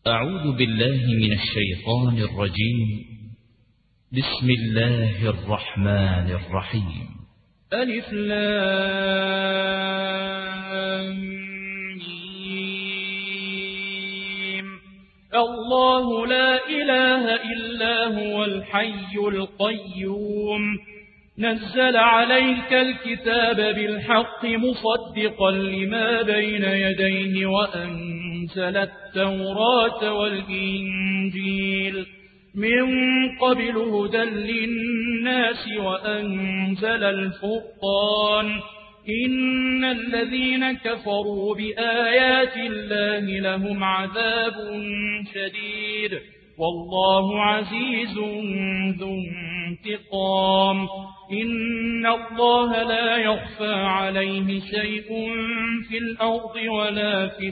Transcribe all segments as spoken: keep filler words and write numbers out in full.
أعوذ بالله من الشيطان الرجيم. بسم الله الرحمن الرحيم. ألف لام ميم. الله لا إله إلا هو الحي القيوم نزل عليك الكتاب بالحق مصدقا لما بين يديه وأنزل التوراة والإنجيل من قبل هدى للناس وأنزل الفرقان إن الذين كفروا بآيات الله لهم عذاب شديد والله عزيز ذو انتقام. إن الله لا يخفى عليه شيء في الأرض ولا في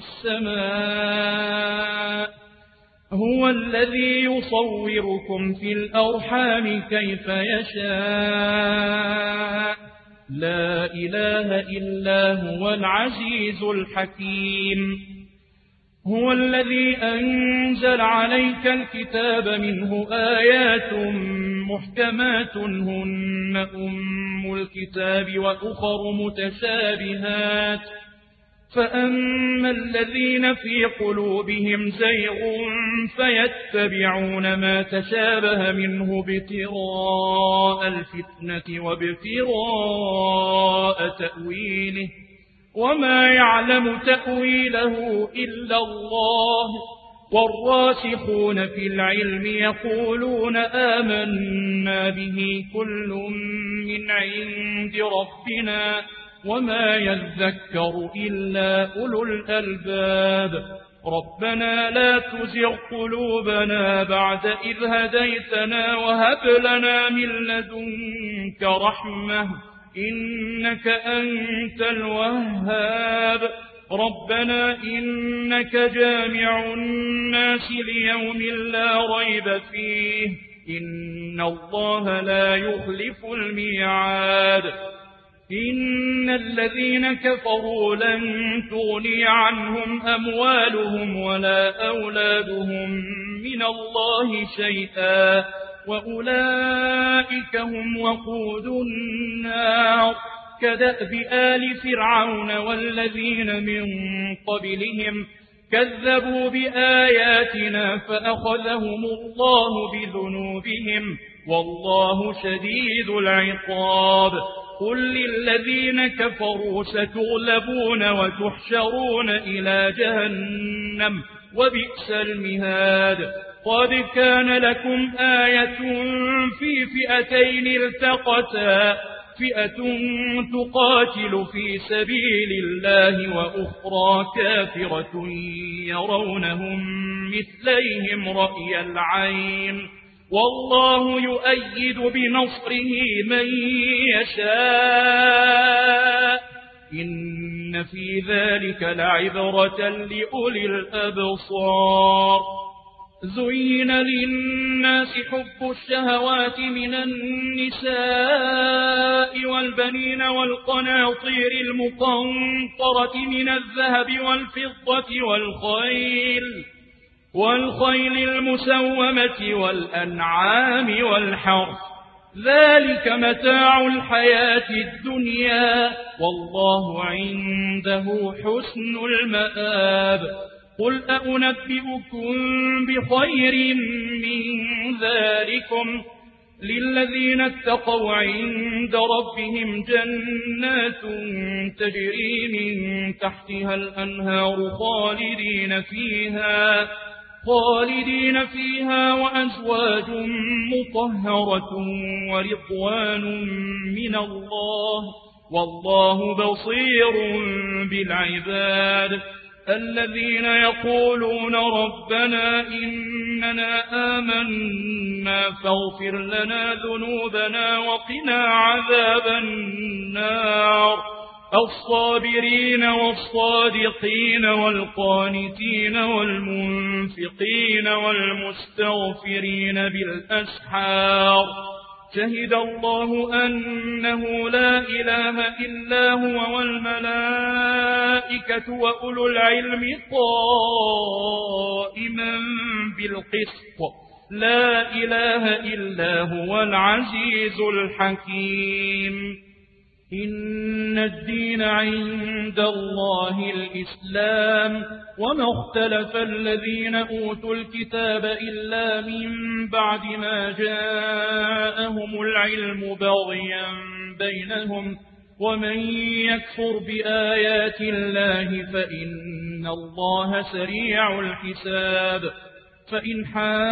السماء هو الذي يصوركم في الأرحام كيف يشاء لا إله إلا هو العزيز الحكيم. هو الذي أنزل عليك الكتاب منه آيات محكمات هن أم الكتاب وأخر متشابهات فأما الذين في قلوبهم زيغ فيتبعون ما تشابه منه ابتغاء الفتنة وابتغاء تأويله وما يعلم تأويله إلا الله والراسخون في العلم يقولون آمنا به كل من عند ربنا وما يذكر إلا أولو الألباب. ربنا لا تزغ قلوبنا بعد إذ هديتنا وهب لنا من لدنك رحمة إنك أنت الوهاب. ربنا إنك جامع الناس ليوم لا ريب فيه إن الله لا يخلف الميعاد. إن الذين كفروا لن تغني عنهم أموالهم ولا أولادهم من الله شيئا وأولئك هم وقود النار كدأب آل فرعون والذين من قبلهم كذبوا بآياتنا فأخذهم الله بذنوبهم والله شديد العقاب. قل للذين كفروا ستغلبون وتحشرون إلى جهنم وبئس المهاد. قد كان لكم آية في فئتين التقتا فئة تقاتل في سبيل الله وأخرى كافرة يرونهم مثليهم رأي العين والله يؤيد بنصره من يشاء إن في ذلك لعبرة لأولي الأبصار. زين للناس حب الشهوات من النساء والبنين والقناطير المقنطرة من الذهب والفضة والخيل والخيل المسومة والأنعام والحرث ذلك متاع الحياة الدنيا والله عنده حسن المآب. قل أنبئكم بخير من ذلكم للذين اتقوا عند ربهم جنات تجري من تحتها الأنهار خالدين فيها خالدين فيها وأزواج مطهرة ورضوان من الله والله بصير بالعباد. الذين يقولون ربنا إننا آمنا فاغفر لنا ذنوبنا وقنا عذاب النار. الصابرين والصادقين والقانتين والمنفقين والمستغفرين بالأسحار شهد الله أنه لا إله إلا هو والملائكة وأولو العلم قائما بالقسط لا إله إلا هو العزيز الحكيم إن الدين عند الله الإسلام وما اختلف الذين أوتوا الكتاب إلا من بعد ما جاءهم العلم بغيا بينهم ومن يكفر بآيات الله فإن الله سريع الحساب فإن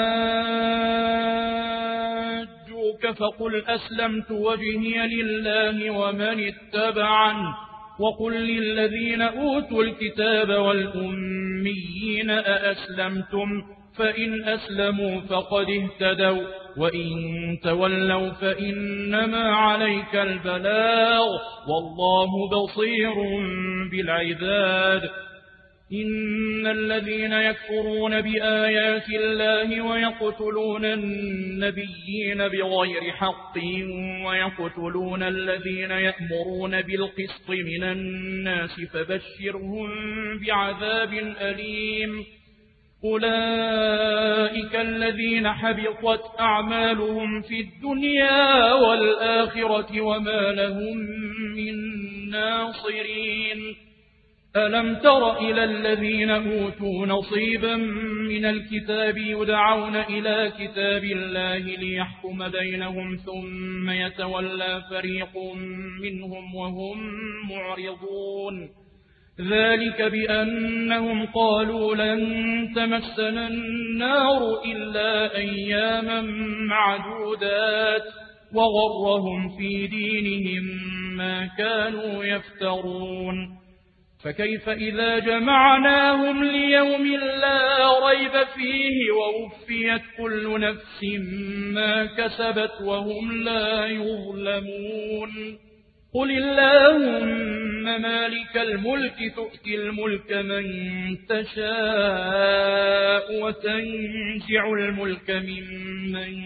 حاجوك فقل أسلمت وجهي لله ومن اتبعن وقل للذين أوتوا الكتاب والأميين أأسلمتم فإن أسلموا فقد اهتدوا وإن تولوا فإنما عليك البلاغ والله بصير بالعباد إن الذين يكفرون بآيات الله ويقتلون النبيين بغير حق ويقتلون الذين يأمرون بالقسط من الناس فبشرهم بعذاب أليم أولئك الذين حبطت أعمالهم في الدنيا والآخرة وما لهم من ناصرين ألم تر إلى الذين أوتوا نصيبا من الكتاب يدعون إلى كتاب الله ليحكم بينهم ثم يتولى فريق منهم وهم معرضون ذلك بأنهم قالوا لن تمسنا النار إلا أياما معدودات وغرهم في دينهم ما كانوا يفترون فكيف إذا جمعناهم ليوم لا ريب فيه ووفيت كل نفس ما كسبت وهم لا يظلمون قل اللهم مالك الملك تؤتي الملك من تشاء وتنزع الملك ممن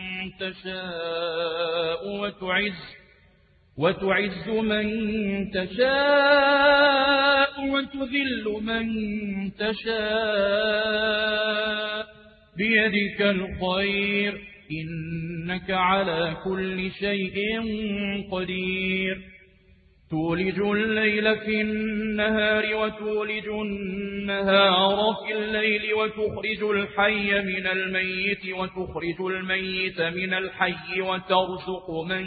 تشاء وتعز وتعز من تشاء وتذل من تشاء بيدك الخير إنك على كل شيء قدير تولج الليل في النهار وتولج النهار في الليل وتخرج الحي من الميت وتخرج الميت من الحي وترزق من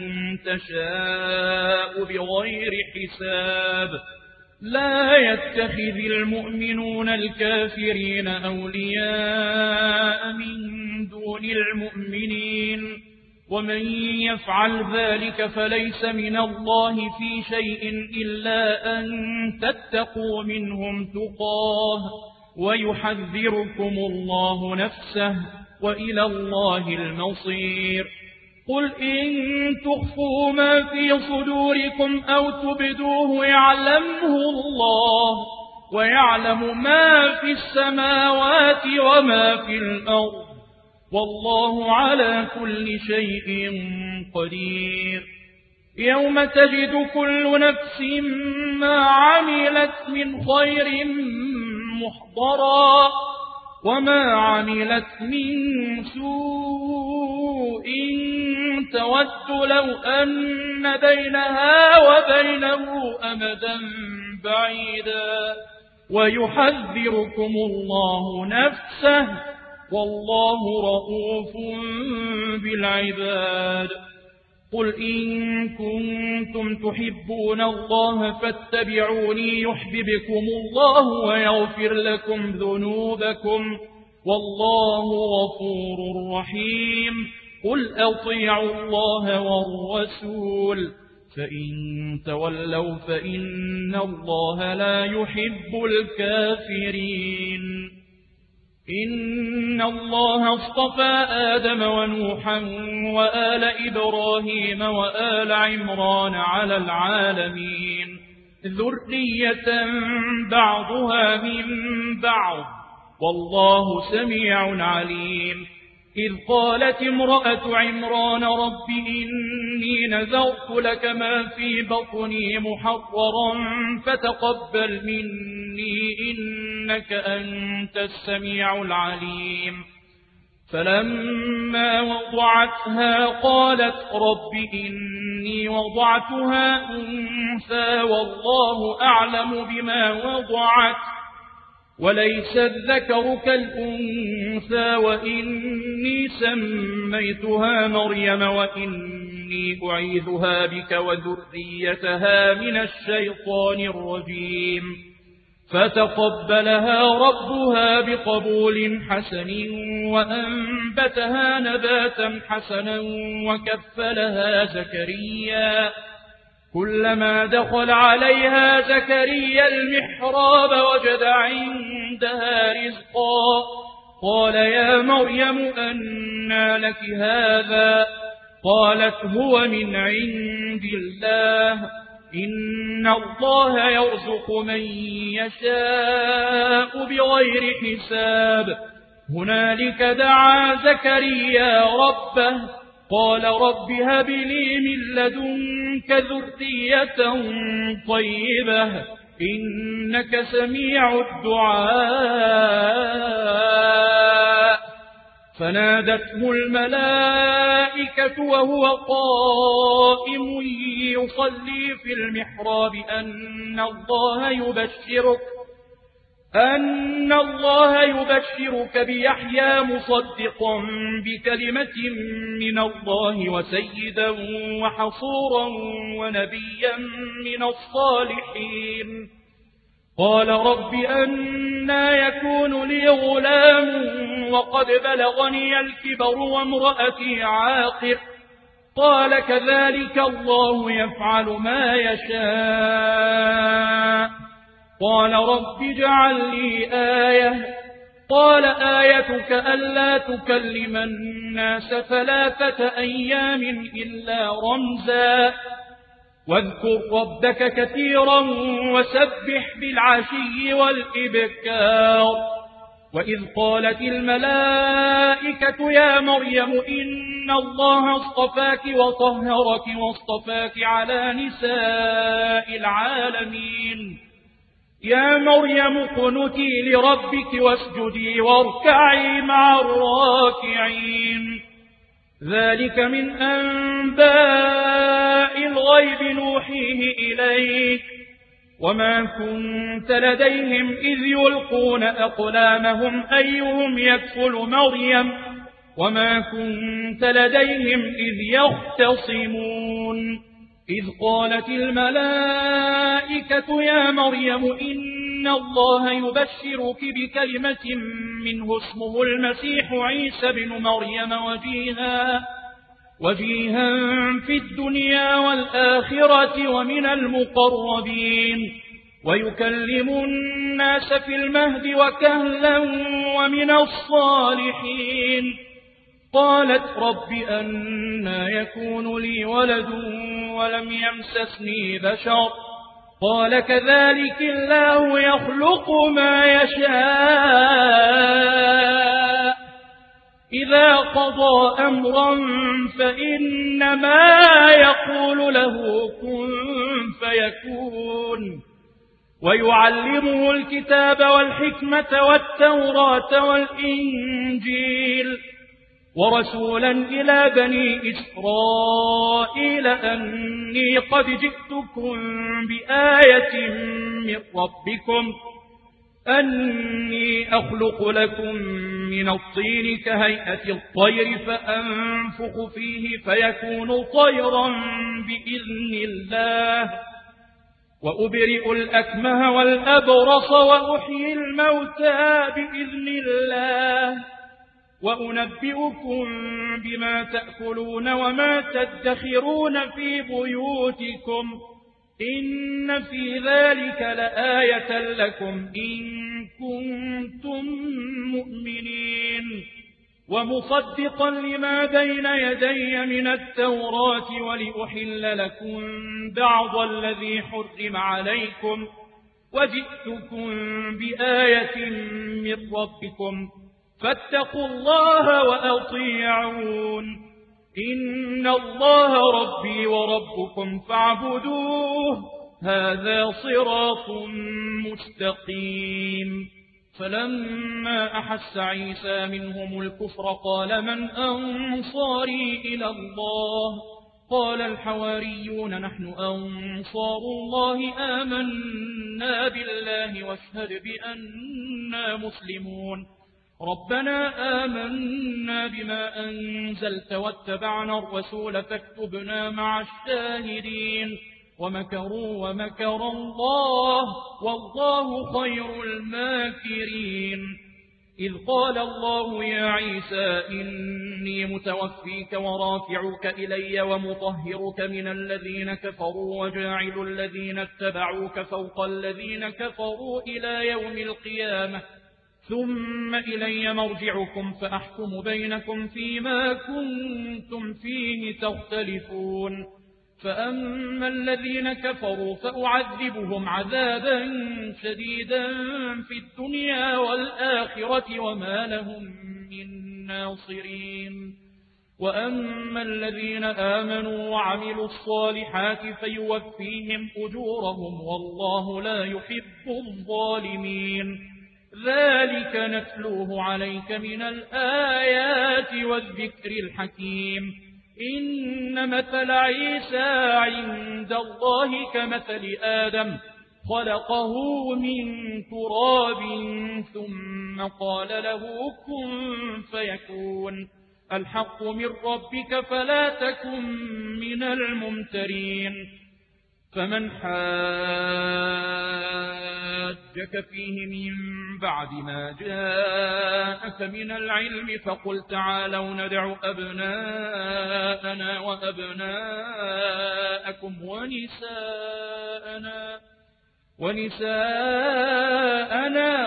تشاء بغير حساب لا يتخذ المؤمنون الكافرين أولياء من دون المؤمنين ومن يفعل ذلك فليس من الله في شيء إلا أن تتقوا منهم تقاه ويحذركم الله نفسه وإلى الله المصير قل إن تخفوا ما في صدوركم أو تبدوه يعلمه الله ويعلم ما في السماوات وما في الأرض والله على كل شيء قدير يوم تجد كل نفس ما عملت من خير محضرا وما عملت من سوء تود لو أن بينها وبينه أمدا بعيدا ويحذركم الله نفسه والله رؤوف بالعباد قل إن كنتم تحبون الله فاتبعوني يحببكم الله ويغفر لكم ذنوبكم والله غفور رحيم قل أطيعوا الله والرسول فإن تولوا فإن الله لا يحب الكافرين إن الله اصطفى آدم ونوحا وآل إبراهيم وآل عمران على العالمين ذرية بعضها من بعض والله سميع عليم إذ قالت امرأة عمران رب إني نذرت لك ما في بطني محررا فتقبل مني إنك أنت السميع العليم فلما وضعتها قالت رب إني وضعتها أنثى والله أعلم بما وضعت وليس الذكر كالأنثى وإني سميتها مريم وإني أعيذها بك وذريتها من الشيطان الرجيم فتقبلها ربها بقبول حسن وأنبتها نباتا حسنا وكفلها زكريا كلما دخل عليها زكريا المحراب وجد عندها رزقا قال يا مريم أنى لك هذا قالت هو من عند الله إن الله يرزق من يشاء بغير حساب هنالك دعا زكريا ربه قال رب هب لي من لدنك ذرية طيبة إنك سميع الدعاء فنادته الملائكة وهو قائم يصلي في المحراب أن الله يبشرك أن الله يبشرك بيحيى مصدقا بكلمة من الله وسيدا وحصورا ونبيا من الصالحين قال رب أنى يكون لي غلام وقد بلغني الكبر وامرأتي عاقر قال كذلك الله يفعل ما يشاء قال رب اجعل لي آية قال آيتك ألا تكلم الناس ثلاثة أيام إلا رمزا واذكر ربك كثيرا وسبح بالعشي والإبكار وإذ قالت الملائكة يا مريم إن الله اصطفاك وطهرك واصطفاك على نساء العالمين يا مريم اقنتي لربك واسجدي واركعي مع الراكعين ذلك من أنباء الغيب نوحيه إليك وما كنت لديهم إذ يلقون أقلامهم أيهم يكفل مريم وما كنت لديهم إذ يختصمون إذ قالت الملائكة يا مريم إن الله يبشرك بكلمة منه اسمه المسيح عيسى بن مريم وجيها وجيها في الدنيا والآخرة ومن المقربين ويكلم الناس في المهد وكهلا ومن الصالحين قالت رب أنى يكون لي ولد ولم يمسسني بشر قال كذلك الله يخلق ما يشاء إذا قضى أمرا فإنما يقول له كن فيكون ويعلمه الكتاب والحكمة والتوراة والإنجيل ورسولا إلى بني إسرائيل أني قد جئتكم بآية من ربكم أني أخلق لكم من الطين كهيئة الطير فأنفخ فيه فيكون طيرا بإذن الله وأبرئ الأكمه والأبرص وأحيي الموتى بإذن الله وأنبئكم بما تأكلون وما تدخرون في بيوتكم إن في ذلك لآية لكم إن كنتم مؤمنين ومصدقا لما بين يدي من التوراة ولأحل لكم بعض الذي حرم عليكم وجئتكم بآية من ربكم فاتقوا الله وأطيعون إن الله ربي وربكم فاعبدوه هذا صراط مستقيم فلما أحس عيسى منهم الكفر قال من أنصاري إلى الله قال الحواريون نحن أنصار الله آمنا بالله واشهد بأننا مسلمون ربنا آمنا بما أنزلت واتبعنا الرسول فاكتبنا مع الشاهدين ومكروا ومكر الله والله خير الماكرين إذ قال الله يا عيسى إني متوفيك ورافعك إلي ومطهرك من الذين كفروا وجاعل الذين اتبعوك فوق الذين كفروا إلى يوم القيامة ثم إلي مرجعكم فأحكم بينكم فيما كنتم فيه تختلفون فأما الذين كفروا فأعذبهم عذابا شديدا في الدنيا والآخرة وما لهم من ناصرين وأما الذين آمنوا وعملوا الصالحات فيوفيهم أجورهم والله لا يحب الظالمين ذلك نتلوه عليك من الآيات والذكر الحكيم إن مثل عيسى عند الله كمثل آدم خلقه من تراب ثم قال له كن فيكون الحق من ربك فلا تكن من الممترين فمن حاجك فيه من بعد ما جاءك من العلم فقل تعالوا ندع أبناءنا وأبناءكم ونساءنا ونساءنا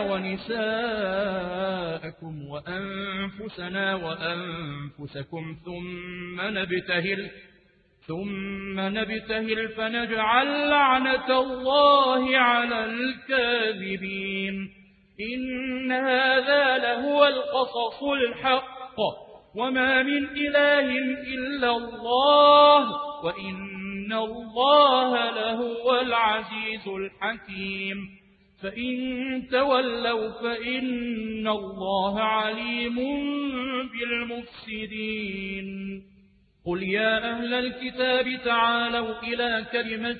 ونساءكم وأنفسنا وأنفسكم ثم نبتهل ثم نبتهل فنجعل لعنة الله على الكاذبين إن هذا لهو القصص الحق وما من إله إلا الله وإن الله لهو العزيز الحكيم فإن تولوا فإن الله عليم بالمفسدين قل يا أهل الكتاب تعالوا إلى كلمة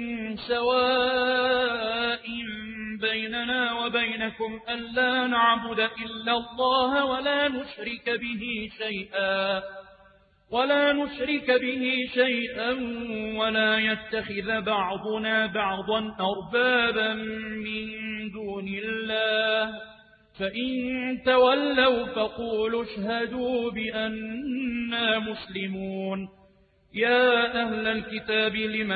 سواء بيننا وبينكم ألا نعبد إلا الله ولا نشرك به شيئا ولا نشرك به شيئا ولا يتخذ بعضنا بعضا أربابا من دون الله فإن تولوا فقولوا اشهدوا بأننا مسلمون يا أهل الكتاب لم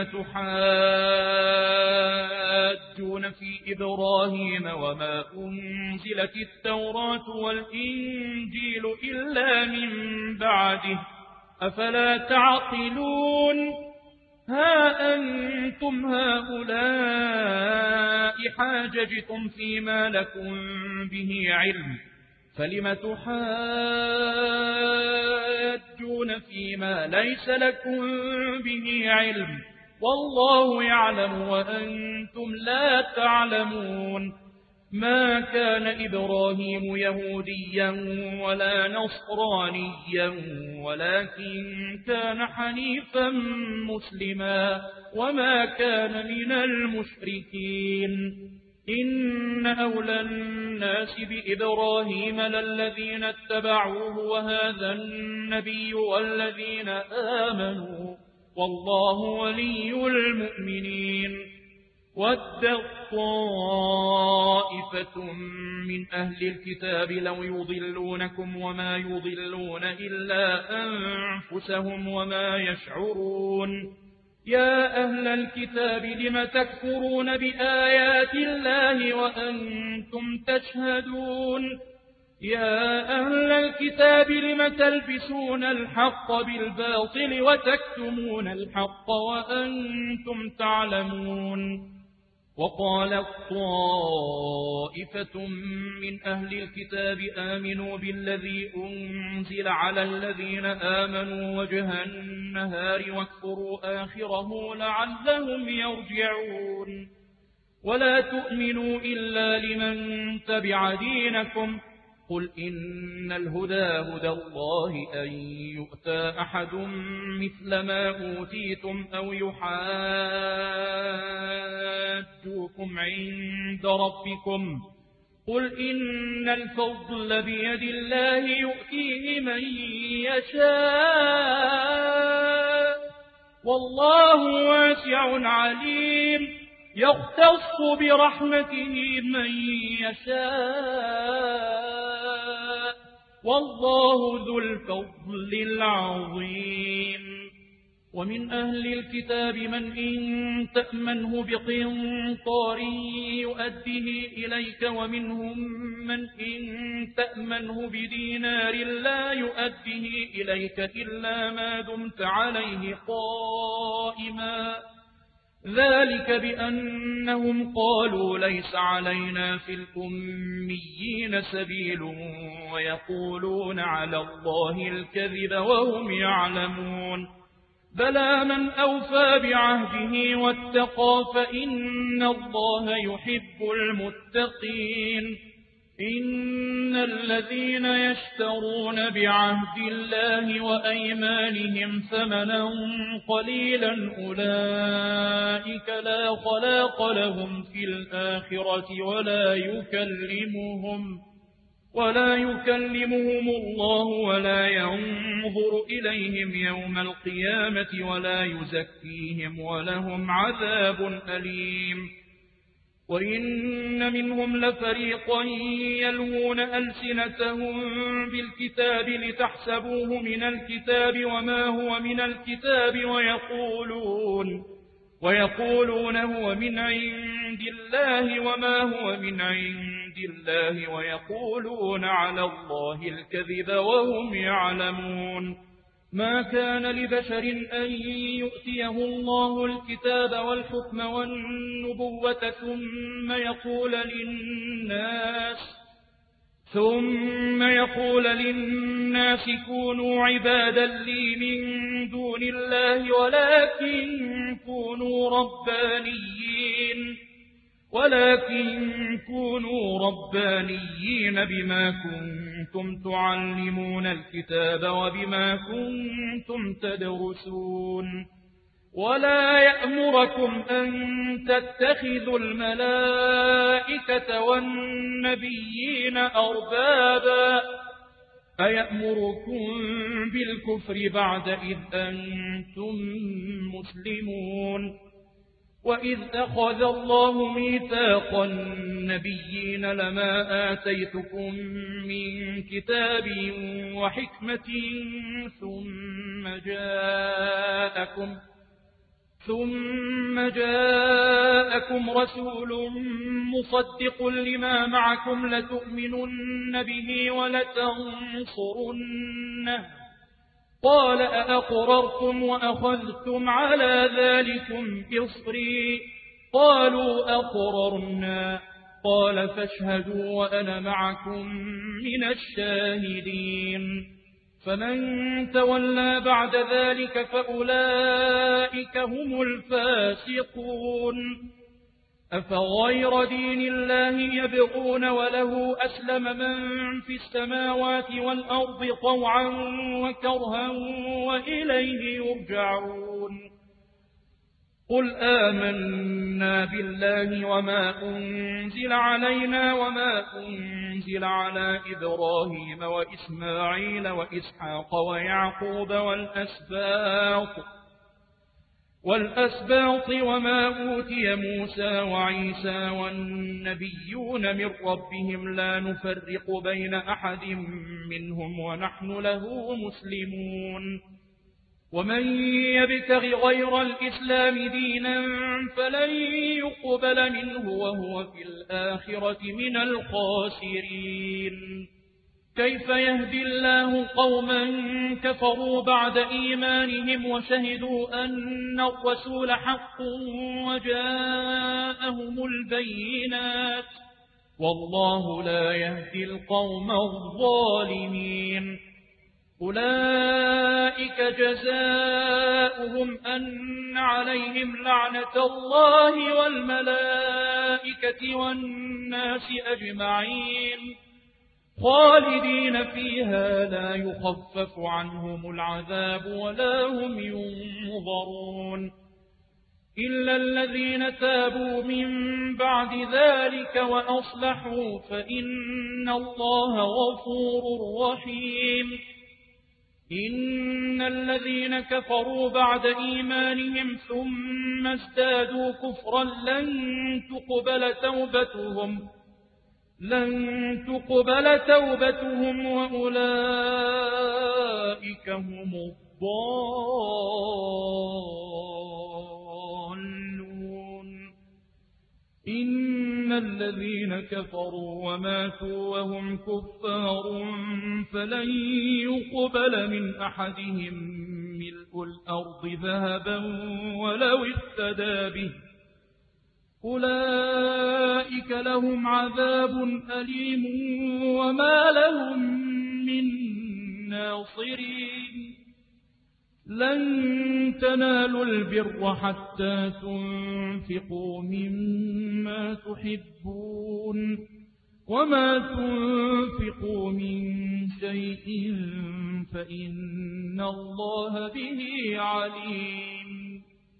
تحاجون في إبراهيم وما أنزلت التوراة والإنجيل إلا من بعده أفلا تعقلون ها أنتم هؤلاء حاججتم فيما لكم به علم فلم تحاجون فيما ليس لكم به علم والله يعلم وأنتم لا تعلمون ما كان إبراهيم يهوديا ولا نصرانيا ولكن كان حنيفا مسلما وما كان من المشركين إن أولى الناس بإبراهيم للذين اتبعوه وهذا النبي والذين آمنوا والله ولي المؤمنين ودت طائفة من أهل الكتاب لو يضلونكم وما يضلون إلا أنفسهم وما يشعرون يا أهل الكتاب لم تكفرون بآيات الله وأنتم تشهدون يا أهل الكتاب لم تلبسون الحق بالباطل وتكتمون الحق وأنتم تعلمون وقالت طائفة من أهل الكتاب آمنوا بالذي أنزل على الذين آمنوا وجه النهار واكفروا آخره لعلهم يرجعون ولا تؤمنوا إلا لمن تبع دينكم قل إن الهدى هدى الله أن يؤتى أحد مثل ما أوتيتم أو يحاجوكم عند ربكم قل إن الفضل بيد الله يؤتيه من يشاء والله واسع عليم يختص برحمته من يشاء والله ذو الفضل العظيم ومن أهل الكتاب من إن تأمنه بقنطار يؤديه إليك ومنهم من إن تأمنه بدينار لا يؤديه إليك إلا ما دمت عليه قائما ذلك بأنهم قالوا ليس علينا في الأميين سبيل ويقولون على الله الكذب وهم يعلمون بلى من أوفى بعهده واتقى فإن الله يحب المتقين إن الذين يشترون بعهد الله وأيمانهم ثمنا قليلا أولئك لا خلاق لهم في الآخرة ولا يكلمهم ولا يكلمهم الله ولا ينظر إليهم يوم القيامة ولا يزكيهم ولهم عذاب أليم وإن منهم لفريقا يلوون ألسنتهم بالكتاب لتحسبوه من الكتاب وما هو من الكتاب ويقولون ويقولون هو من عند الله وما هو من عند الله ويقولون على الله الكذب وهم يعلمون ما كان لبشر أن يؤتيه الله الكتاب والحكم والنبوة ثم يقول للناس ثم يقول للناس كونوا عبادا لي من دون الله ولكن كونوا ربانيين ولكن كونوا ربانيين بما كنتم تعلمون الكتاب وبما كنتم تدرسون ولا يأمركم أن تتخذوا الملائكة والنبيين أربابا أيأمركم بالكفر بعد إذ أنتم مسلمون وإذ أخذ الله ميثاق النبيين لما آتيتكم من كتاب وحكمة ثم جاءكم ثم جاءكم رسول مصدق لما معكم لتؤمنن به ولتنصرنه قال أأقررتم وأخذتم على ذلكم إصري قالوا أقررنا قال فاشهدوا وأنا معكم من الشاهدين فمن تولى بعد ذلك فأولئك هم الفاسقون أفغير دين الله يبغون وله أسلم من في السماوات والأرض طوعا وكرها وإليه يرجعون قل آمنا بالله وما أنزل علينا وما أنزل على إبراهيم وإسماعيل وإسحاق ويعقوب والأسباط والأسباط وما أوتي موسى وعيسى والنبيون من ربهم لا نفرق بين أحد منهم ونحن له مسلمون ومن يبتغ غير الإسلام دينا فلن يقبل منه وهو في الآخرة من الخاسرين كيف يهدي الله قوما كفروا بعد إيمانهم وشهدوا أن الرسول حق وجاءهم البينات والله لا يهدي القوم الظالمين أولئك جزاؤهم أن عليهم لعنة الله والملائكة الملائكة والناس أجمعين خالدين فيها لا يخفف عنهم العذاب ولا هم ينظرون إلا الذين تابوا من بعد ذلك وأصلحوا فإن الله غفور رحيم إن الذين كفروا بعد إيمانهم ثم ازدادوا كفرا لن تقبل توبتهم لن تقبل توبتهم وأولئك هم الضالون إن الذين كفروا وماتوا وهم كفار فلن يقبل من أحدهم ملء الأرض ذهبا ولو افتدى به أولئك لهم عذاب أليم وما لهم من ناصرين لن تنالوا البر حتى تنفقوا مما تحبون وما تنفقوا من شيء فإن الله به عليم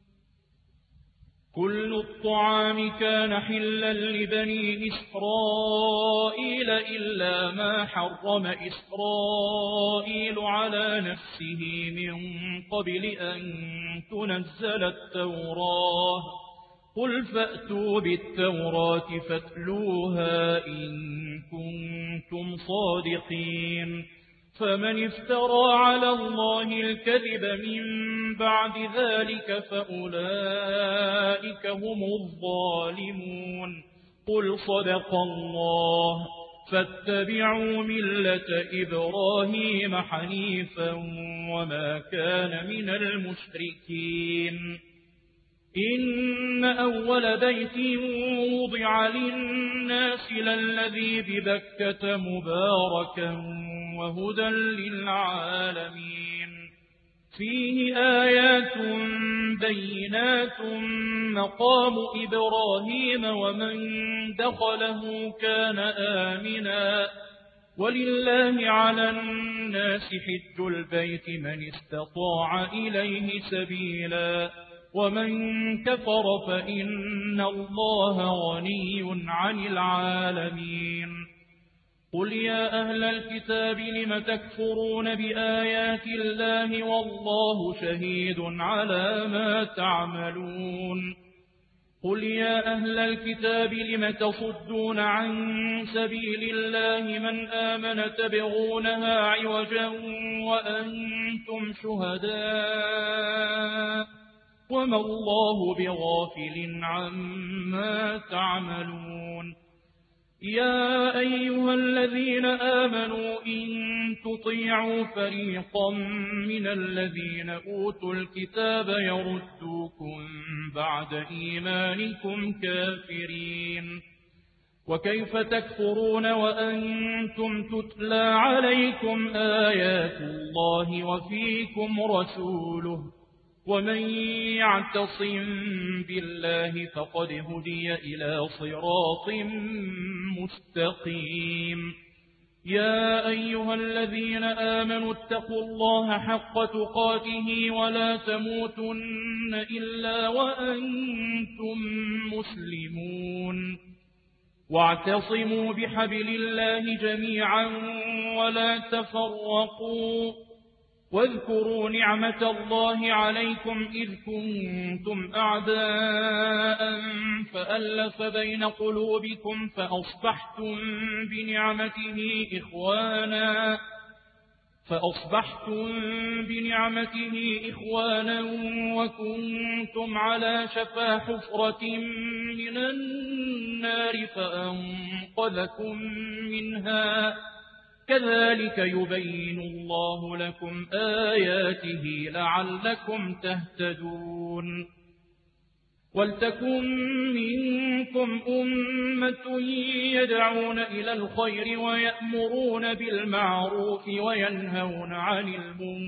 كل الطعام كان حلا لبني إسرائيل إلا ما حرم إسرائيل على نفسه من قبل أن تنزل التوراة قل فأتوا بالتوراة فاتلوها إن كنتم صادقين فمن افترى على الله الكذب من بعد ذلك فأولئك هم الظالمون قل صدق الله فاتبعوا ملة إبراهيم حنيفا وما كان من المشركين إن أول بيت وضع للناس للذي ببكة مباركا وهدى للعالمين فيه آيات بينات مقام إبراهيم ومن دخله كان آمنا ولله على الناس حج البيت من استطاع إليه سبيلا ومن كفر فإن الله غني عن العالمين قل يا أهل الكتاب لم تكفرون بآيات الله والله شهيد على ما تعملون قل يا أهل الكتاب لم تصدون عن سبيل الله من آمن تبغونها عوجا وأنتم شهداء وما الله بغافل عما تعملون يا أيها الذين آمنوا إن تطيعوا فريقا من الذين أوتوا الكتاب يردوكم بعد إيمانكم كافرين وكيف تكفرون وأنتم تتلى عليكم آيات الله وفيكم رسوله ومن يعتصم بالله فقد هدي إلى صراط مستقيم يا أيها الذين آمنوا اتقوا الله حق تقاته ولا تموتن إلا وأنتم مسلمون واعتصموا بحبل الله جميعا ولا تفرقوا واذكروا نعمة الله عليكم إذ كنتم أعداء فألف بين قلوبكم فأصبحتم بنعمته إخوانا فأصبحتم بنعمته إخوانا وكنتم على شفا حفرة من النار فأنقذكم منها كذلك يبين الله لكم آياته لعلكم تهتدون ولتكن منكم أمة يدعون إلى الخير ويأمرون بالمعروف وينهون عن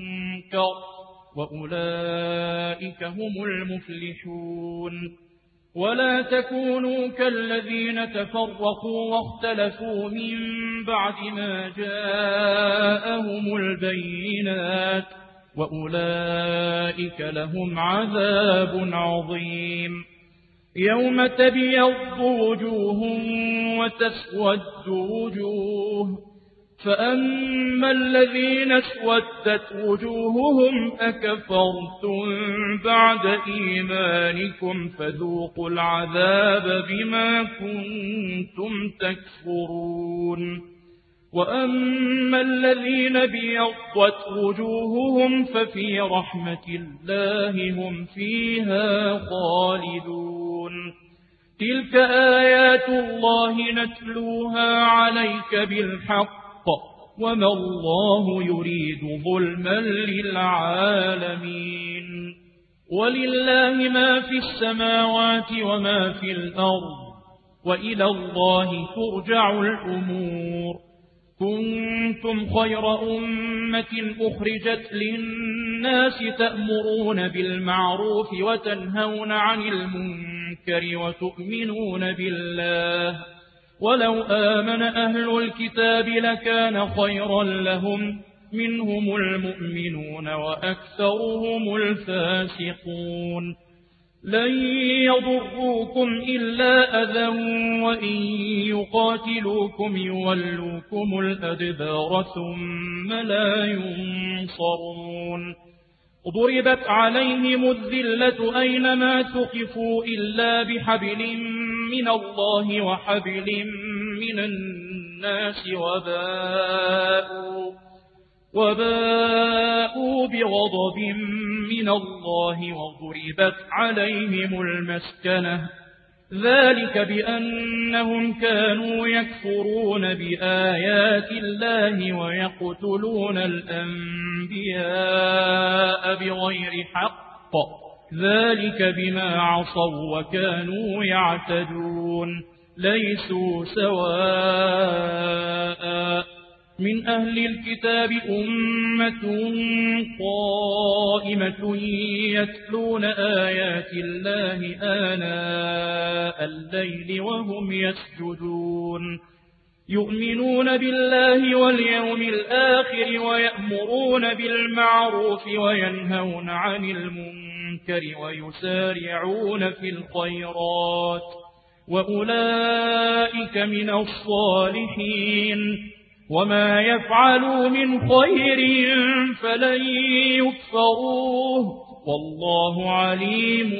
المنكر وأولئك هم المفلحون ولا تكونوا كالذين تفرقوا واختلفوا من بعد ما جاءهم البينات وأولئك لهم عذاب عظيم. يوم تبيض وجوه وتسود وجوه، فأما الذين اسودت وجوههم أكفرتم بعد إيمانكم فذوقوا العذاب بما كنتم تكفرون. وأما الذين بيضت وجوههم ففي رحمة الله هم فيها خالدون. تلك آيات الله نتلوها عليك بالحق وما الله يريد ظلما للعالمين. ولله ما في السماوات وما في الأرض وإلى الله ترجع الأمور. كنتم خير أمة أخرجت للناس تأمرون بالمعروف وتنهون عن المنكر وتؤمنون بالله. ولو آمن أهل الكتاب لكان خيرا لهم، منهم المؤمنون وأكثرهم الفاسقون. لن يضروكم إلا أذى وإن يقاتلوكم يولوكم الأدبار ثم لا ينصرون. ضربت عليهم الذلة أينما ثقفوا إلا بحبل من الله وحبل من الناس وباءوا, وباءوا بغضب من الله وضربت عليهم المسكنة. ذلك بأنهم كانوا يكفرون بآيات الله ويقتلون الأنبياء بغير حق. ذلك بما عصوا وكانوا يعتدون. ليسوا سواء من أهل الكتاب أمة قائمة يتلون آيات الله آناء الليل وهم يسجدون. يؤمنون بالله واليوم الآخر ويأمرون بالمعروف وينهون عن المنكر ويسارعون في الخيرات وأولئك من الصالحين. وما يفعلوا من خير فلن يكفروه والله عليم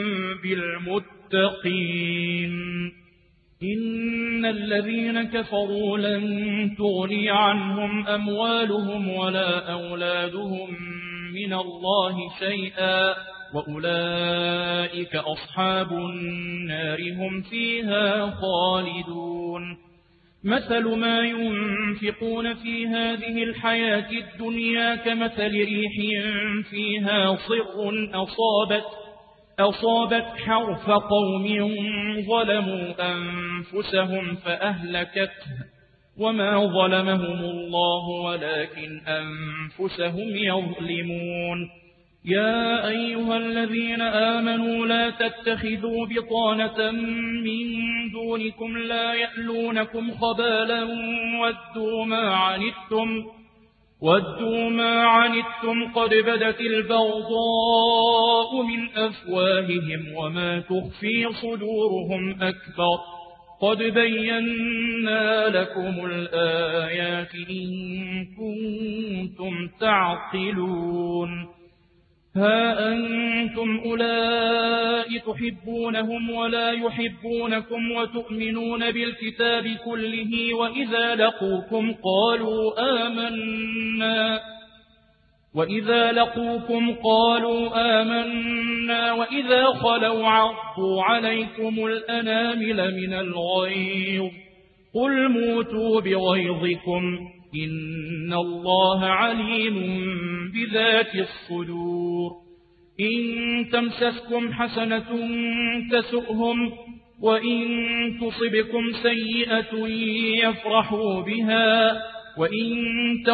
بالمتقين. إن الذين كفروا لن تغني عنهم أموالهم ولا أولادهم من الله شيئا وأولئك أصحاب النار هم فيها خالدون. مثل ما ينفقون في هذه الحياة الدنيا كمثل ريح فيها صر أصابت, أصابت حرث قوم ظلموا أنفسهم فأهلكته وما ظلمهم الله ولكن أنفسهم يظلمون. يا أيها الذين آمنوا لا تتخذوا بطانة من دونكم لا يألونكم خبالا ودوا ما عنتم, ودوا ما عنتم قد بدت البغضاء من أفواههم وما تخفي صدورهم أكبر. قد بينا لكم الآيات إن كنتم تعقلون. ها أنتم أولئك تحبونهم ولا يحبونكم وتؤمنون بالكتاب كله وإذا لقوكم قالوا آمنا وإذا لقوكم قالوا آمنا وإذا خلوا عضوا عليكم الأنامل من الغيظ قل موتوا بغيظكم إن الله عليم بذات الصدور. إن تمسسكم حسنة تسؤهم وإن تصبكم سيئة يفرحوا بها وإن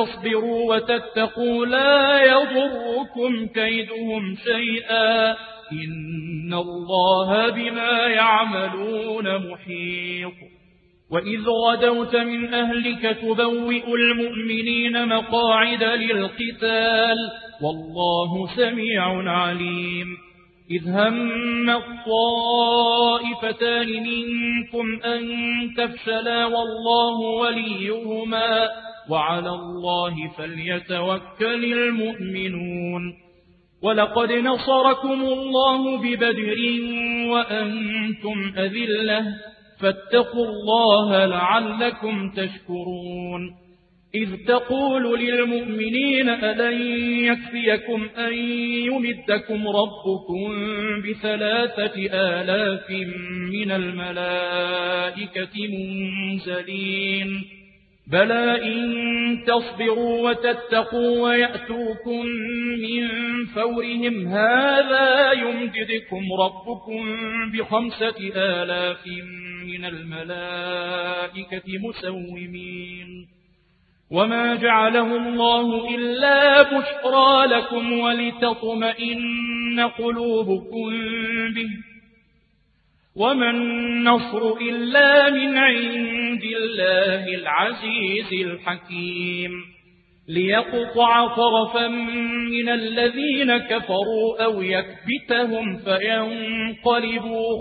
تصبروا وتتقوا لا يضركم كيدهم شيئا إن الله بما يعملون محيط وإذ غدوت من أهلك تبوئ المؤمنين مقاعد للقتال والله سميع عليم إذ هم الطائفتان منكم أن تفشلا والله وليهما وعلى الله فليتوكل المؤمنون ولقد نصركم الله ببدر وأنتم أذلة فاتقوا الله لعلكم تشكرون إذ تقول للمؤمنين ألن يكفيكم أن يمدكم ربكم بثلاثة آلاف من الملائكة منزلين بلى إن تصبروا وتتقوا ويأتوكم من فورهم هذا يمددكم ربكم بخمسة آلاف من الملائكة مسومين وما جعله الله إلا بشرى لكم ولتطمئن قلوبكم به وما النصر إلا من عند الله العزيز الحكيم ليقطع طرفا من الذين كفروا أو يكبتهم فينقلبوا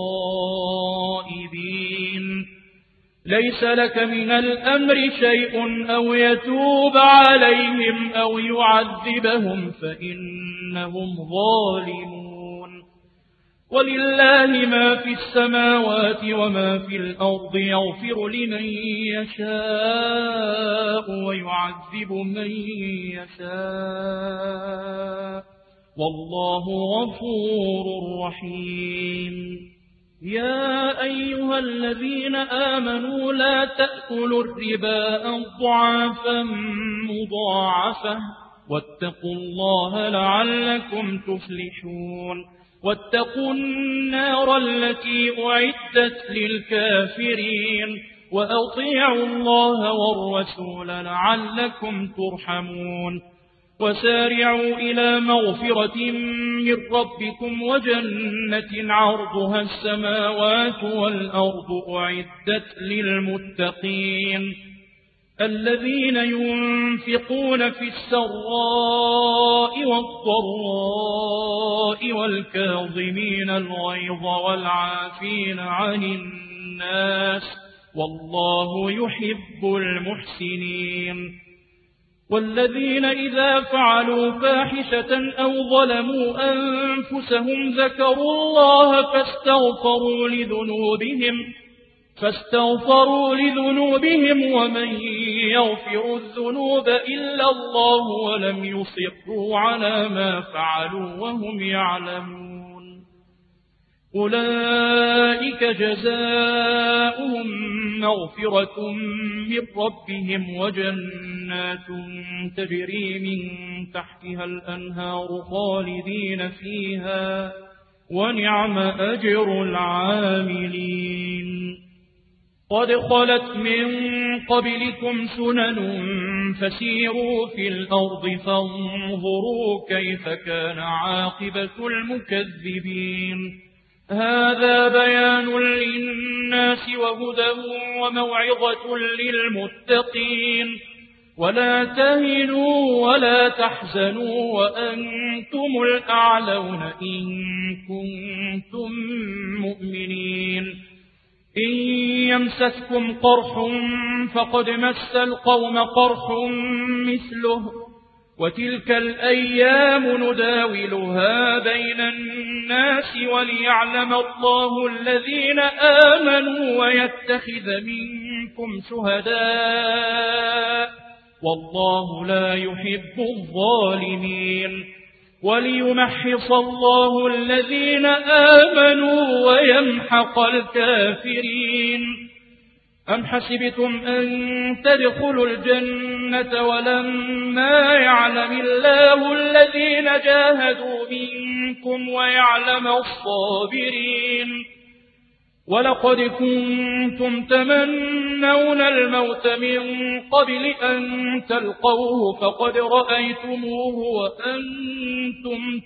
خائبين ليس لك من الأمر شيء أو يتوب عليهم أو يعذبهم فإنهم ظالمون ولله ما في السماوات وما في الأرض يغفر لمن يشاء ويعذب من يشاء والله غفور رحيم يا أيها الذين آمنوا لا تأكلوا الربا أضعافا مضاعفة واتقوا الله لعلكم تفلحون واتقوا النار التي أعدت للكافرين وأطيعوا الله والرسول لعلكم ترحمون وسارعوا إلى مغفرة من ربكم وجنة عرضها السماوات والأرض أعدت للمتقين الذين ينفقون في السراء والضراء والكاظمين الغيظ والعافين عن الناس والله يحب المحسنين والذين إذا فعلوا فاحشة أو ظلموا أنفسهم ذكروا الله فاستغفروا لذنوبهم فاستغفروا لذنوبهم ومن يغفر الذنوب إلا الله ولم يصروا على ما فعلوا وهم يعلمون أولئك جزاؤهم مغفرة من ربهم وجنات تجري من تحتها الأنهار خالدين فيها ونعم أجر العاملين قد خلت من قبلكم سنن فسيروا في الأرض فانظروا كيف كان عاقبة المكذبين هذا بيان للناس وهدى وموعظة للمتقين ولا تهنوا ولا تحزنوا وأنتم الأعلون إن كنتم مؤمنين إن يمسسكم قرح فقد مس القوم قرح مثله وتلك الأيام نداولها بين الناس وليعلم الله الذين آمنوا ويتخذ منكم شهداء والله لا يحب الظالمين وليمحص الله الذين آمنوا ويمحق الكافرين أم حسبتم أن تدخلوا الجنة ولما يعلم الله الذين جاهدوا منكم ويعلم الصابرين ولقد كنتم تمنون الموت من قبل أن تلقوه فقد رأيتموه وأنتم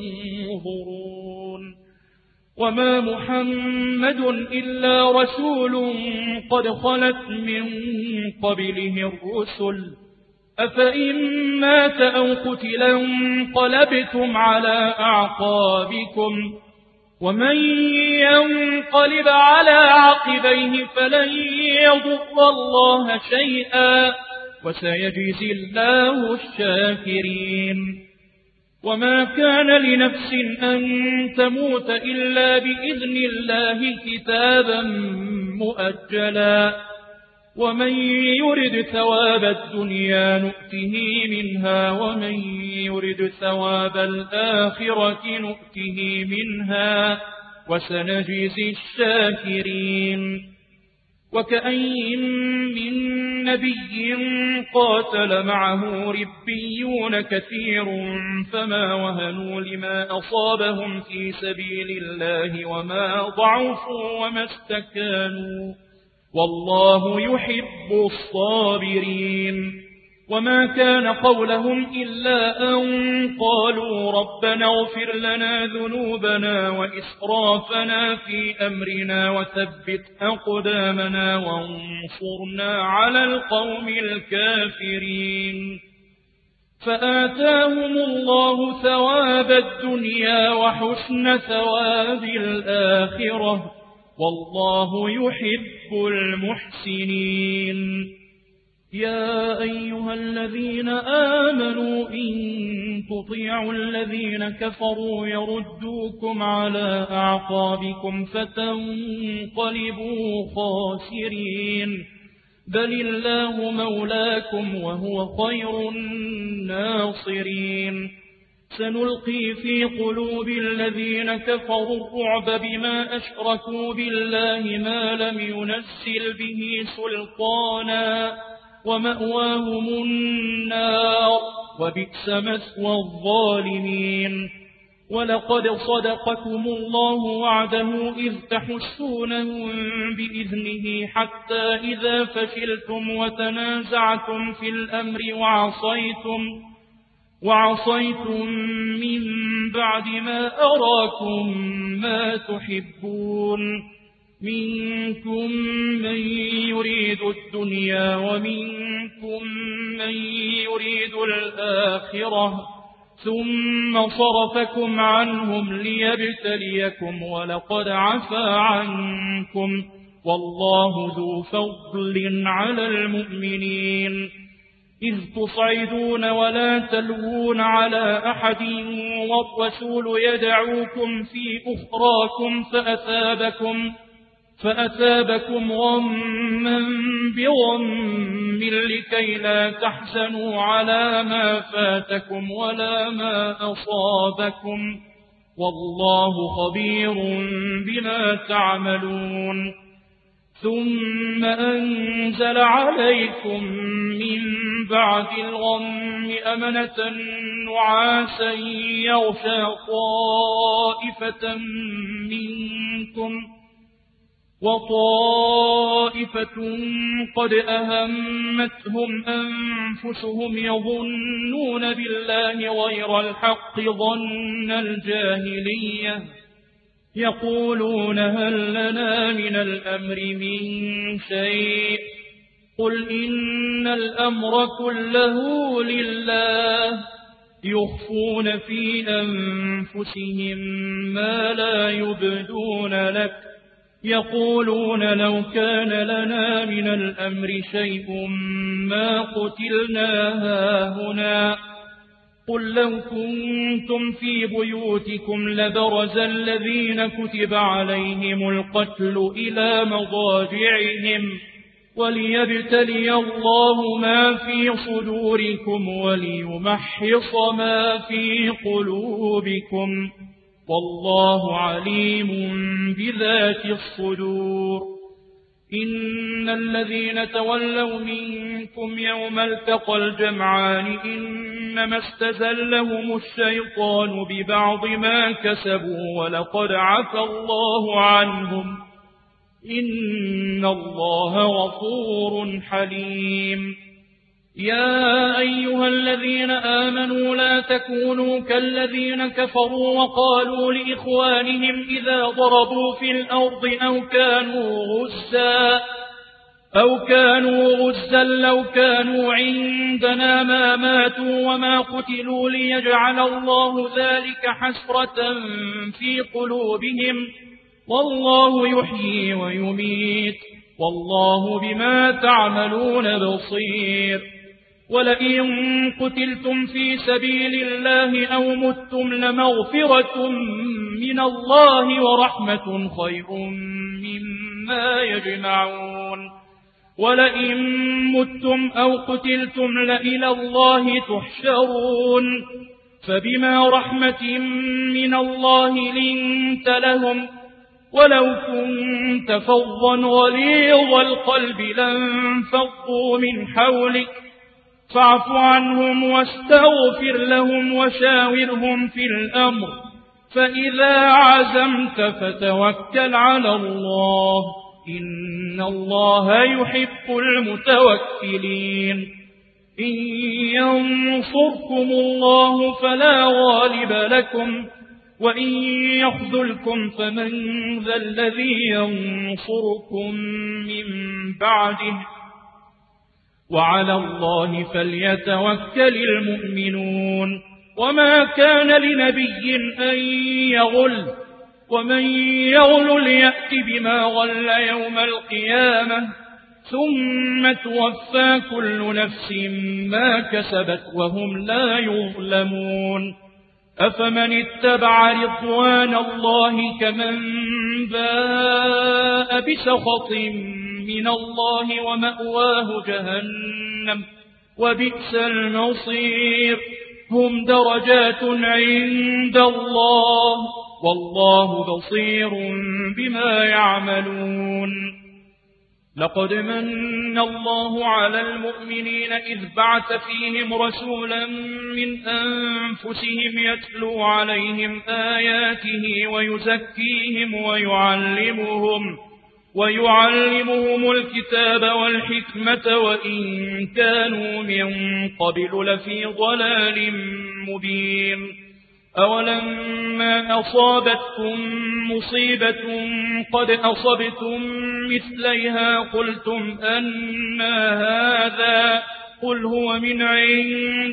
تنظرون وما محمد إلا رسول قد خلت من قبله الرسل أفإن مات أو قتل انقلبتم على أعقابكم ومن ينقلب على عقبيه فلن يضر الله شيئا وسيجزي الله الشاكرين وما كان لنفس أن تموت إلا بإذن الله كتابا مؤجلا ومن يرد ثواب الدنيا نؤته منها ومن يرد ثواب الآخرة نؤته منها وسنجزي الشاكرين وكأين من نبي قاتل معه ربيون كثير فما وهنوا لما أصابهم في سبيل الله وما ضعفوا وما استكانوا والله يحب الصابرين وما كان قولهم إلا أن قالوا ربنا اغفر لنا ذنوبنا وإسرافنا في أمرنا وثبت أقدامنا وانصرنا على القوم الكافرين فآتاهم الله ثواب الدنيا وحسن ثواب الآخرة والله يحب المحسنين يا أيها الذين آمنوا إن تطيعوا الذين كفروا يردوكم على أعقابكم فتنقلبوا خاسرين بل الله مولاكم وهو خير الناصرين سنلقي في قلوب الذين كفروا الرعب بما أشركوا بالله ما لم ينزل به سلطانا ومأواهم النار وبئس مثوى الظالمين ولقد صدقكم الله وعده إذ تحسونهم بإذنه حتى إذا فشلتم وتنازعتم في الأمر وعصيتم وعصيتم من بعد ما أراكم ما تحبون منكم من يريد الدنيا ومنكم من يريد الآخرة ثم صرفكم عنهم ليبتليكم ولقد عفا عنكم والله ذو فضل على المؤمنين إذ تصعدون ولا تلوون على أحد والرسول يدعوكم في أخراكم فأثابكم فأثابكم غما بغم لكي لا تحزنوا على ما فاتكم ولا ما أصابكم والله خبير بما تعملون ثم أنزل عليكم من بعد الغم أمنة نعاسا يغشى طائفة منكم وطائفة قد أهمتهم أنفسهم يظنون بالله غير الحق ظن الجاهلية يقولون هل لنا من الأمر من شيء قل إن الأمر كله لله يخفون في أنفسهم ما لا يبدون لك يقولون لو كان لنا من الأمر شيء ما قتلنا هاهنا قل لو كنتم في بيوتكم لبرز الذين كتب عليهم القتل إلى مضاجعهم وليبتلي الله ما في صدوركم وليمحص ما في قلوبكم والله عليم بذات الصدور إن الذين تولوا منكم يوم التقى الجمعان إنما استزلهم الشيطان ببعض ما كسبوا ولقد عفى الله عنهم إن الله غفور حليم. يا أيها الذين آمنوا لا تكونوا كالذين كفروا وقالوا لإخوانهم إذا ضربوا في الأرض أو كانوا غزا أو كانوا غزا لو كانوا عندنا ما ماتوا وما قتلوا ليجعل الله ذلك حسرة في قلوبهم والله يحيي ويميت والله بما تعملون بصير. ولئن قتلتم في سبيل الله أو متم لمغفرة من الله ورحمة خير مما يجمعون. ولئن متم أو قتلتم لإلى الله تحشرون. فبما رحمة من الله لنت لهم ولو كنت فظا غليظ القلب لانفضوا من حولك فاعف عنهم واستغفر لهم وشاورهم في الأمر فإذا عزمت فتوكل على الله إن الله يحب المتوكلين. إن ينصركم الله فلا غالب لكم وإن يخذلكم فمن ذا الذي ينصركم من بعده وعلى الله فليتوكل المؤمنون. وما كان لنبي أن يغل ومن يغل ليأت بما غل يوم القيامة ثم توفى كل نفس ما كسبت وهم لا يظلمون. أفمن اتبع رضوان الله كمن باء بسخط من الله ومأواه جهنم وبئس المصير. هم درجات عند الله والله بصير بما يعملون. لقد من الله على المؤمنين إذ بعث فيهم رسولا من أنفسهم يتلو عليهم آياته ويزكيهم ويعلمهم ويعلمهم الكتاب والحكمة وإن كانوا من قبل لفي ضلال مبين. أولما أصابتكم مصيبة قد أصبتم مثليها قلتم أنى هذا قل هو من عند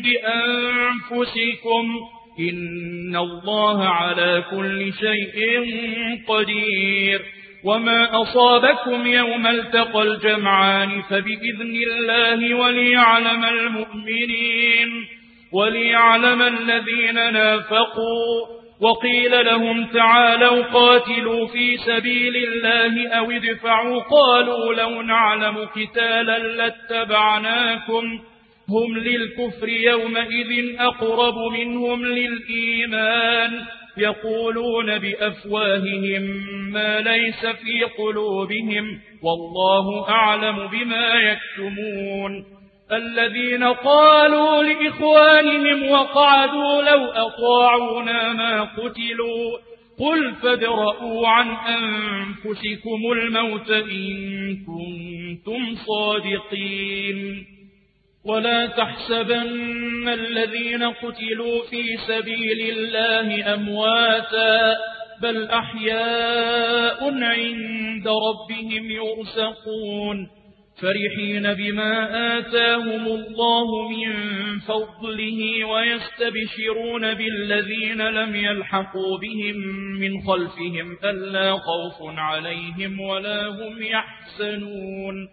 أنفسكم إن الله على كل شيء قدير. وما أصابكم يوم التقى الجمعان فبإذن الله وليعلم المؤمنين وليعلم الذين نافقوا. وقيل لهم تعالوا قاتلوا في سبيل الله أو ادفعوا قالوا لو نعلم قتالا لاتبعناكم هم للكفر يومئذ أقرب منهم للإيمان يقولون بأفواههم ما ليس في قلوبهم والله أعلم بما يكتمون. الذين قالوا لإخوانهم وقعدوا لو أطاعونا ما قتلوا قل فادرءوا عن أنفسكم الموت إن كنتم صادقين. ولا تحسبن الذين قتلوا في سبيل الله أمواتا بل أحياء عند ربهم يرزقون فرحين بما آتاهم الله من فضله ويستبشرون بالذين لم يلحقوا بهم من خلفهم ألا خوف عليهم ولا هم يحزنون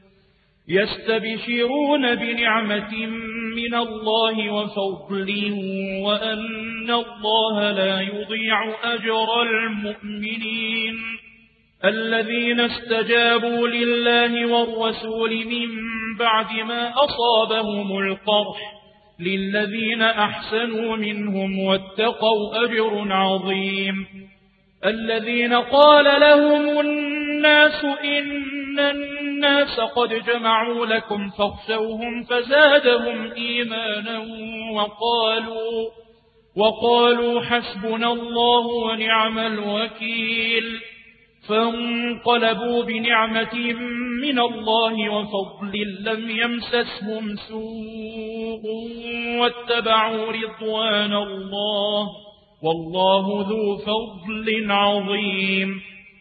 يستبشرون بنعمة من الله وفضل وأن الله لا يضيع أجر المؤمنين. الذين استجابوا لله والرسول من بعد ما أصابهم القرح للذين أحسنوا منهم واتقوا أجر عظيم. الذين قال لهم الناس إن الناس قد جمعوا لكم فاخشوهم فزادهم إيمانا وقالوا وقالوا حسبنا الله ونعم الوكيل. فانقلبوا بنعمة من الله وفضل لم يمسسهم سوء واتبعوا رضوان الله والله ذو فضل عظيم.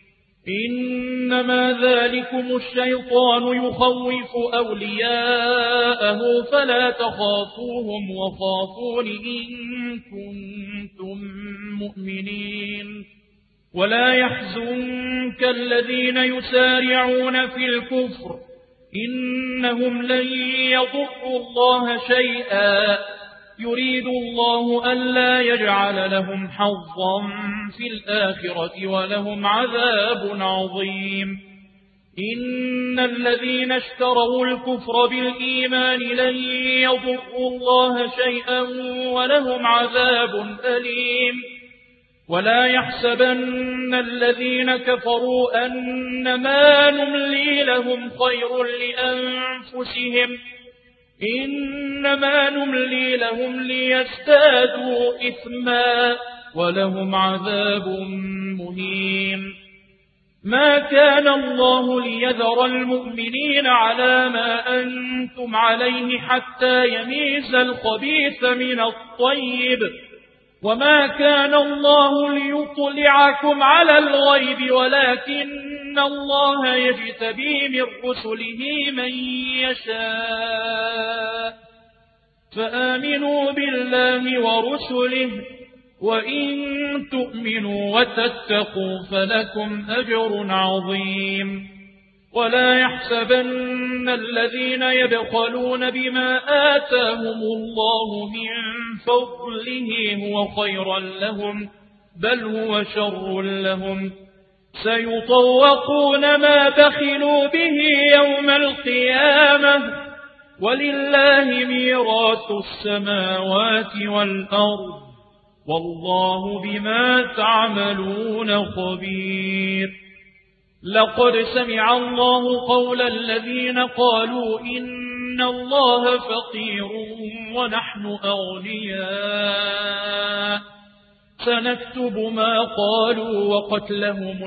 إنما ذلكم الشيطان يخوف أولياءه فلا تخافوهم وخافون إن كنتم مؤمنين. ولا يحزنك الذين يسارعون في الكفر إنهم لن يضروا الله شيئا يريد الله ألا يجعل لهم حظا في الآخرة ولهم عذاب عظيم. إن الذين اشتروا الكفر بالإيمان لن يضروا الله شيئا ولهم عذاب أليم. ولا يحسبن الذين كفروا أنما نملي لهم خير لأنفسهم إنما نملي لهم ليزدادوا إثما ولهم عذاب مهين. ما كان الله ليذر المؤمنين على ما أنتم عليه حتى يميز الخبيث من الطيب وما كان الله ليطلعكم على الغيب ولكن الله يجتبي من رسله من يشاء فآمنوا بالله ورسله وإن تؤمنوا وتتقوا فلكم أجر عظيم. ولا يحسبن الذين يبخلون بما آتاهم الله من فضله هو خيرا لهم بل هو شر لهم سيطوقون ما بخلوا به يوم القيامة ولله ميراث السماوات والأرض والله بما تعملون خبير. لقد سمع الله قول الذين قالوا إن الله فقير ونحن أغنياء سنكتب ما قالوا وقتلهم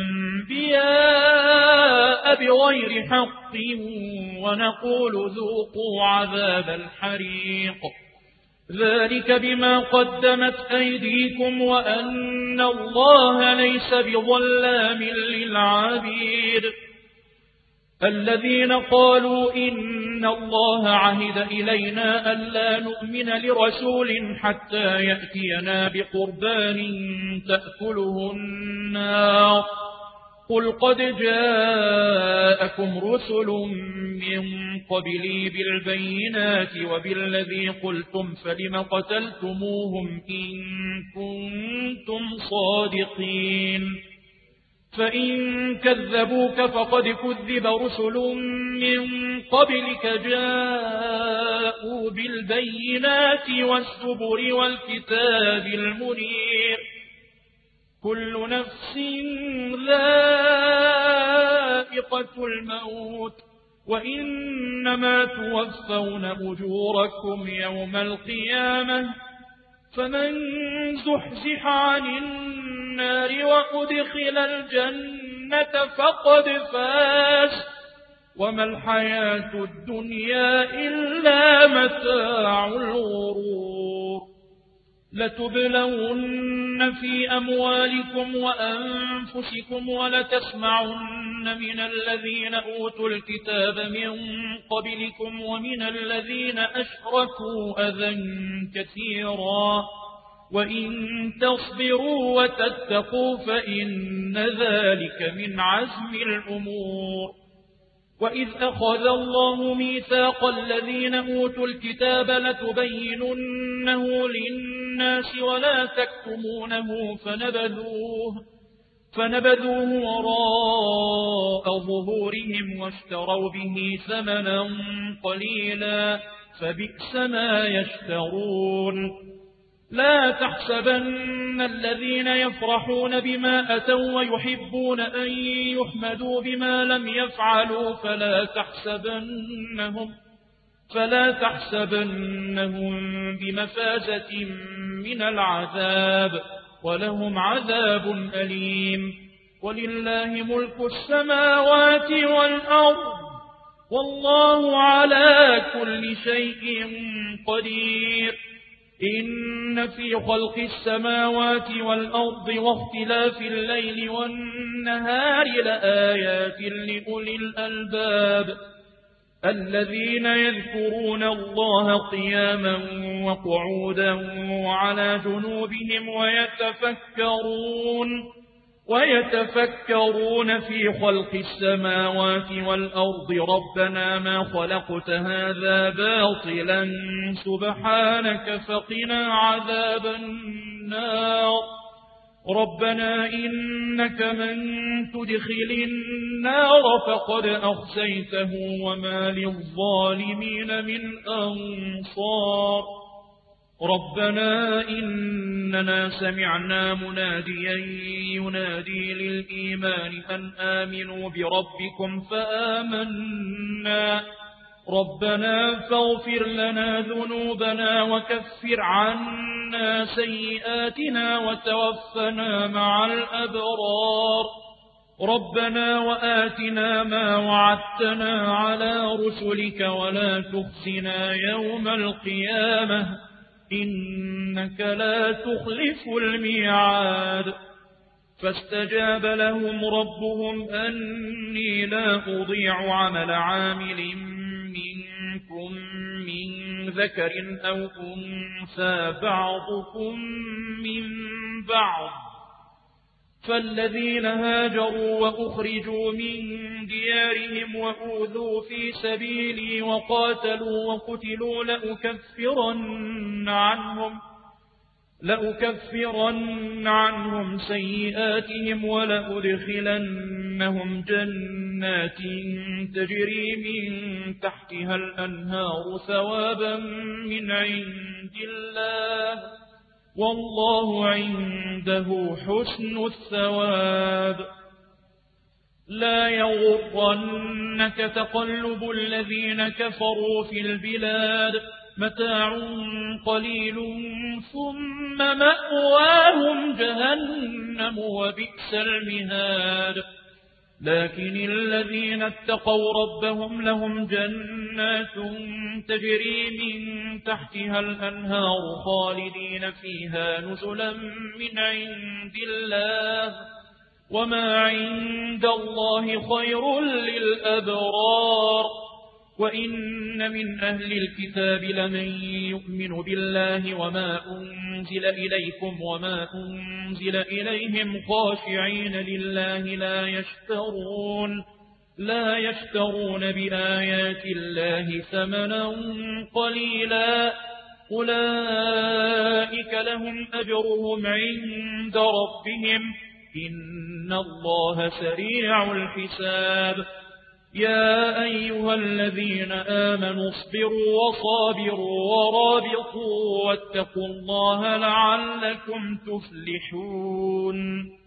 الأنبياء بغير حق ونقول ذوقوا عذاب الحريق ذلك بما قدمت أيديكم وأن الله ليس بظلام للعبيد. الذين قالوا إن الله عهد إلينا ألا نؤمن لرسول حتى يأتينا بقربان تأكله النار قل قد جاءكم رسل من قبلي بالبينات وبالذي قلتم فلم قتلتموهم إن كنتم صادقين. فإن كذبوك فقد كذب رسل من قبلك جاءوا بالبينات والزبر والكتاب المنير كل نفس ذائقة الموت وإنما توفون أجوركم يوم القيامة فمن زحزح عن النار وأدخل الجنة فقد فاز وما الحياة الدنيا إلا متاع الغرور. لتبلون في أموالكم وأنفسكم ولتسمعن من الذين أوتوا الكتاب من قبلكم ومن الذين أشركوا أذى كثيرا وإن تصبروا وتتقوا فإن ذلك من عزم الأمور. وإذ أخذ الله ميثاق الذين أوتوا الكتاب لتبيننه للناس ولا تكتمونه فنبذوه, فنبذوه وراء ظهورهم واشتروا به ثمنا قليلا فبئس ما يشترون. لا تحسبن الذين يفرحون بما أتوا ويحبون أن يحمدوا بما لم يفعلوا فلا تحسبنهم, فلا تحسبنهم بمفازة من العذاب ولهم عذاب أليم. ولله ملك السماوات والأرض والله على كل شيء قدير. إن في خلق السماوات والأرض واختلاف الليل والنهار لآيات لأولي الألباب الذين يذكرون الله قياما وقعودا وعلى جنوبهم ويتفكرون ويتفكرون في خلق السماوات والأرض ربنا ما خلقت هذا باطلا سبحانك فقنا عذاب النار. ربنا إنك من تدخل النار فقد أخزيته وما للظالمين من أنصار. ربنا إننا سمعنا مناديا ينادي للإيمان أن آمنوا بربكم فآمنا. ربنا فاغفر لنا ذنوبنا وكفر عنا سيئاتنا وتوفنا مع الأبرار. ربنا وآتنا ما وعدتنا على رسلك ولا تخزنا يوم القيامة إنك لا تخلف الميعاد. فاستجاب لهم ربهم أني لا أضيع عمل عامل منكم من ذكر أو أنثى بعضكم من بعض. فالذين هاجروا وأخرجوا من ديارهم وأوذوا في سبيلي وقاتلوا وقتلوا لأكفرن عنهم لأكفرن عنهم سيئاتهم ولأدخلنهم جنات تجري من تحتها الأنهار ثوابا من عند الله والله عنده حسن الثواب. لا يغرنك تقلب الذين كفروا في البلاد متاع قليل ثم مأواهم جهنم وبئس المهاد. لكن الذين اتقوا ربهم لهم جنات تجري من تحتها الأنهار خالدين فيها نزلا من عند الله وما عند الله خير للأبرار. وإن من أهل الكتاب لمن يؤمن بالله وما أنزل إليكم وما أنزل إليهم خاشعين لله لا يشترون لا يشترون بآيات الله ثمنا قليلا أولئك لهم أجرهم عند ربهم إن الله سريع الحساب. يا أيها الذين آمنوا اصبروا وصابروا ورابطوا واتقوا الله لعلكم تفلحون.